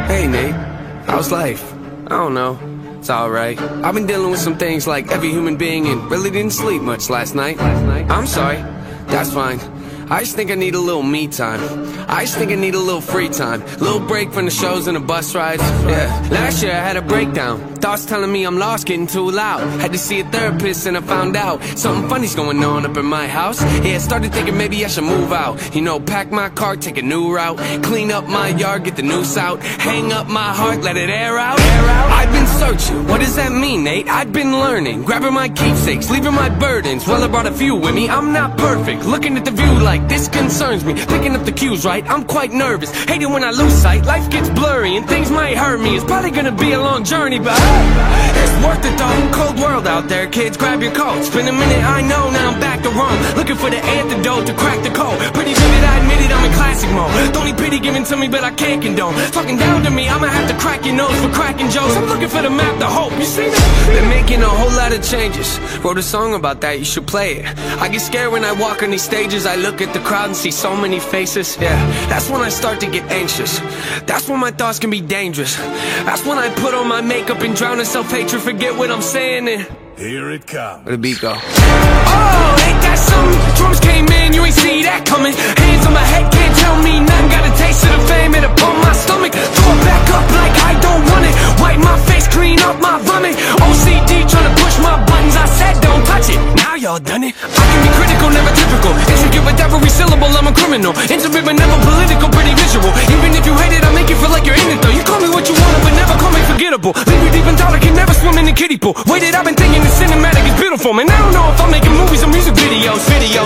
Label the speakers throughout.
Speaker 1: Hey Nate, how's life? I don't know, it's alright. I've been dealing with some things like every human being and really didn't sleep much last night. I'm sorry, that's fine. I just think I need a little me time. I just think I need a little free time. Little break from the shows and the bus rides. Yeah, last year I had a breakdown. Thoughts telling me I'm lost, getting too loud. Had to see a therapist and I found out something funny's going on up in my house. Yeah, started thinking maybe I should move out. You know, pack my car, take a new route. Clean up my yard, get the noose out. Hang up my heart, let it air out. I've been searching, what does that mean, Nate? I've been learning, grabbing my keepsakes, leaving my burdens. Well, I brought a few with me, I'm not perfect. Looking at the view like this concerns me. Picking up the cues right, I'm quite nervous. Hate it when I lose sight, life gets blurry and things might hurt me. It's probably gonna be a long journey, but it's worth it though. Cold world out there, kids, grab your coats. Been a minute, I know, now I'm back to Rome. Looking for the antidote to crack the code. Pretty vivid, I admit it, I'm in classic mode. Don't need pity given to me, but I can't condone. Talking down to me, I'ma have to crack your nose for cracking jokes. I'm looking for the map, the hope, you see me? Been making a whole lot of changes. Wrote a song about that, you should play it. I get scared when I walk on these stages. I look at the crowd and see so many faces. Yeah, that's when I start to get anxious. That's when my thoughts can be dangerous. That's when I put on my makeup and drown in self-hatred. Forget what I'm saying and
Speaker 2: here it comes.
Speaker 1: Where the beat go? Oh, ain't that something? Drums came in, you ain't see that coming. Hands on my head, can't tell me nothing. Got a taste of the fame, it upon my stomach. Throw it back up like I don't want it. Wipe my face, clean up my vomit. OCD trying to push my buttons. I said don't touch it, now y'all done it. I can be critical, never typical. Intricate with every syllable, I'm a criminal. Intimate but never political, pretty visual. Even if you hate it, I make you feel like you're in it though. You call me what you want, but never call me forgettable. Leave you deep in thought, I can never swim in the kiddie pool. Waited, I've been thinking the cinematic is beautiful, man. I don't know if I'm making movies or music videos.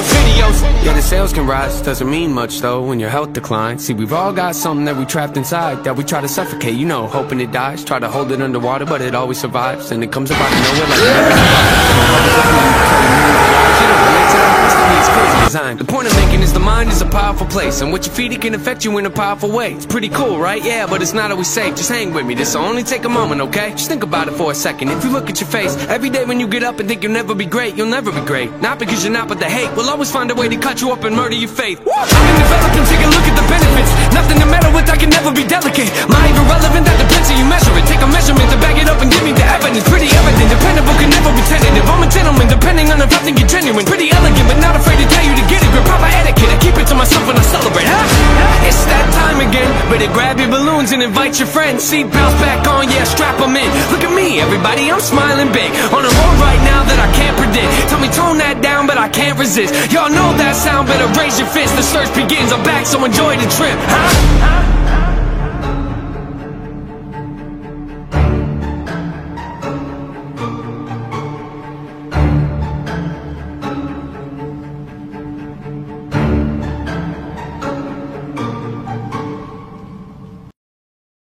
Speaker 1: Yeah, the sales can rise, doesn't mean much though when your health declines. See, we've all got something that we trapped inside that we try to suffocate, you know, hoping it dies. Try to hold it underwater, but it always survives. And it comes up out of nowhere like the point I'm making is the mind is a powerful place, and what you feed it can affect you in a powerful way. It's pretty cool, right? Yeah, but it's not always safe. Just hang with me, this'll only take a moment, okay? Just think about it for a second. If you look at your face every day when you get up and think you'll never be great, you'll never be great. Not because you're not, but the hate will always find a way to cut you up and murder your faith. I can develop and take a look at the benefits. Nothing to meddle with, I can never be delicate. Mind irrelevant, that depends how you measure it. Take a measurement to back it up and give me the evidence. Pretty evident, dependable, can never be tentative. I'm a gentleman, depending on if I think you're genuine. Pretty elegant, but not afraid to tell you to get it. Proper etiquette, I keep it to myself when I celebrate, huh? It's that time again, better grab your balloons and invite your friends. Seatbelts back on, yeah, strap them in. Look at me, everybody, I'm smiling big. On a road right now that I can't predict. Tell me tone that down, but I can't resist. Y'all know that sound, better raise your fist. The search begins, I'm back, so enjoy the trip, huh?